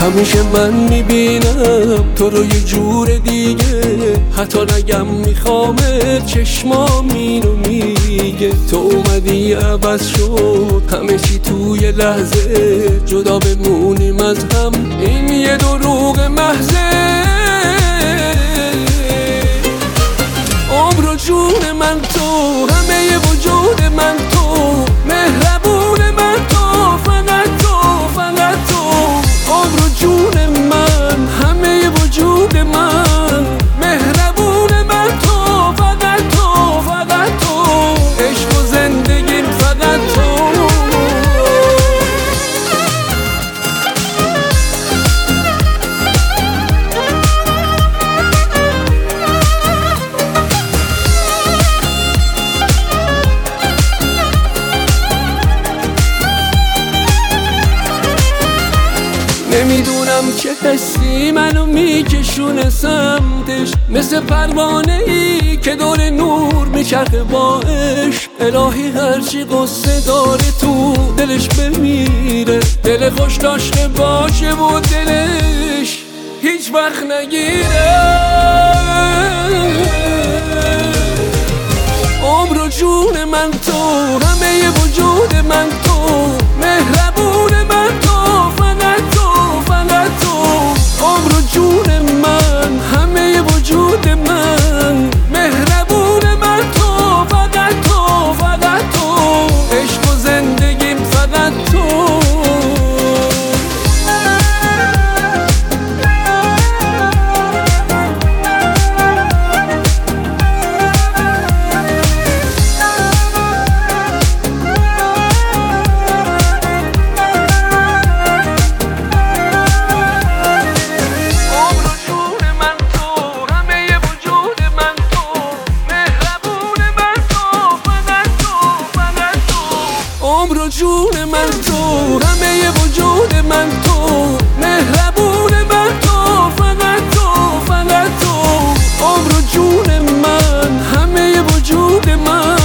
همیشه من میبینم تو رو یه جور دیگه، حتی نگم میخوامت چشمام اینو میگه. تو اومدی عوض شد همه چی توی لحظه، جدا بمونیم از هم این یه دروغ محضه. عمر و جون من تو، همه وجود من تو، مهربون من تو، فقط تو، فقط تو. عمر و جون من، همه وجود من، مهربون من تو، فقط تو، فقط تو. عشق و زندگیم فقط تو. نمیدونم چه حسی منو میکشونه سمتش، مثل پروانه ای که دور نور میچرخه با عشق. الهی هرچی قصه داره تو دلش بمیره، دل خوش داشته باشه و دلش هیچ وقت نگیره. عمر و جون من تو، همه وجود من تو، مهربون من تو، فقط تو، فقط تو. عمر و جون من، همه وجود من، مهربون من تو، فقط تو، فقط تو. عشق و زندگیم فقط تو. عمر و جون من تو، همه وجود من تو، مهربون من تو، فقط تو، فقط تو. عمر و جون من، همه وجود من،